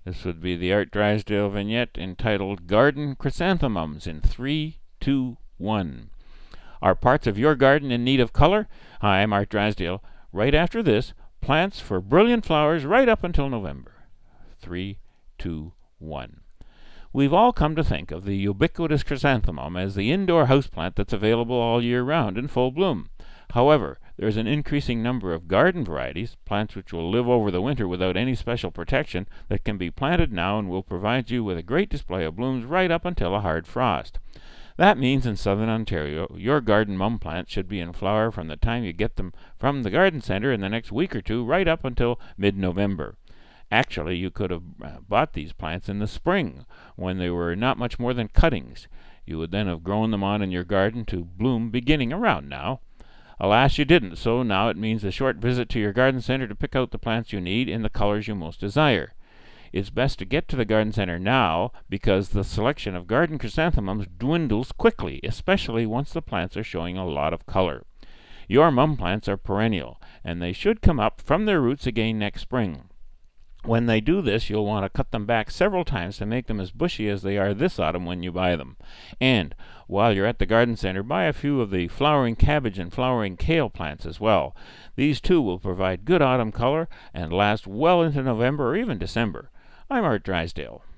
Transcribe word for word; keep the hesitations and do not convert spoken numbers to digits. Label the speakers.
Speaker 1: This would be the Art Drysdale vignette entitled Garden Chrysanthemums in three, two, one. Are parts of your garden in need of color? Hi, I'm Art Drysdale. Right after this, plants for brilliant flowers right up until November. three, two, one. We've all come to think of the ubiquitous chrysanthemum as the indoor houseplant that's available all year round in full bloom. However, there's an increasing number of garden varieties, plants which will live over the winter without any special protection, that can be planted now and will provide you with a great display of blooms right up until a hard frost. That means in southern Ontario, your garden mum plants should be in flower from the time you get them from the garden centre in the next week or two right up until mid-November. Actually, you could have bought these plants in the spring, when they were not much more than cuttings. You would then have grown them on in your garden to bloom beginning around now. Alas, you didn't, so now it means a short visit to your garden center to pick out the plants you need in the colors you most desire. It's best to get to the garden center now, because the selection of garden chrysanthemums dwindles quickly, especially once the plants are showing a lot of color. Your mum plants are perennial, and they should come up from their roots again next spring. When they do this, you'll want to cut them back several times to make them as bushy as they are this autumn when you buy them. And while you're at the garden center, buy a few of the flowering cabbage and flowering kale plants as well. These too will provide good autumn color and last well into November or even December. I'm Art Drysdale.